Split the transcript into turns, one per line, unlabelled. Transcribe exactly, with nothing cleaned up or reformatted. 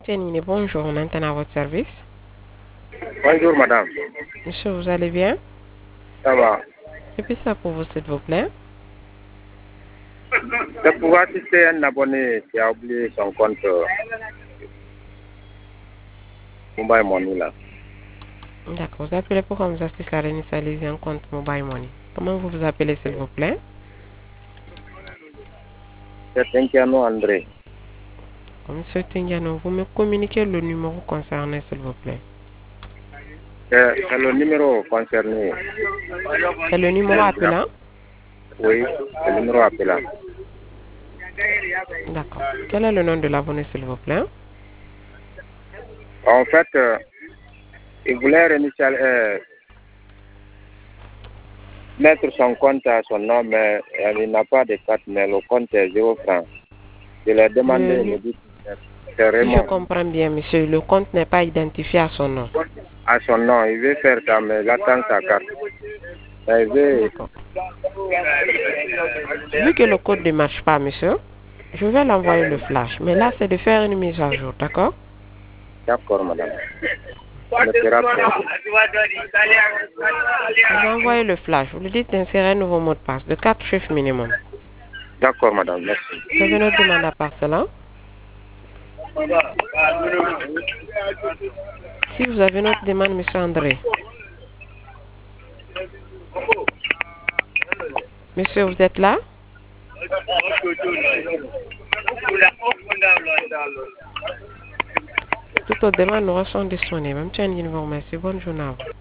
Tienine, bonjour, on est à votre service.
Bonjour madame.
Monsieur, vous allez bien?
Ça va.
Et puis ça pour vous, s'il vous plaît.
C'est pour assister un abonné qui a oublié son compte euh, Mobile Money là.
D'accord, vous appelez pour qu'on vous assiste à réinitialiser un compte Mobile Money. Comment vous vous appelez, s'il vous plaît?
C'est Tinkiano André.
Monsieur Tingiano, vous me communiquez le numéro concerné, s'il vous plaît.
C'est c'est le numéro concerné.
C'est le numéro appelant?
Oui, c'est le numéro appelant.
D'accord. Quel est le nom de l'abonné, s'il vous plaît?
En fait, euh, il voulait réinitial, euh, mettre son compte à son nom, mais euh, il n'a pas de carte, mais le compte est zéro franc. Je l'ai demandé,
Le
il me
nu-
dit que c'est
Si je
Raymond.
comprends bien, monsieur, le compte n'est pas identifié à son nom.
À son nom, il veut faire ça, mais il attend sa carte. Mais il veut.
D'accord. Vu que le code ne marche pas, monsieur, je vais l'envoyer le flash. Mais là, c'est de faire une mise à jour, d'accord?
D'accord, madame. On le fera pour-
Vous envoyez le flash. Vous lui dites d'insérer un nouveau mot de passe de quatre chiffres minimum.
D'accord, madame, merci.
Vous avez notre demande à part cela. Si vous avez notre demande, monsieur André. Monsieur, vous êtes là? Toutes aux demandes nous sont disponibles. Même tiens, vous remercie. Bonne journée à vous.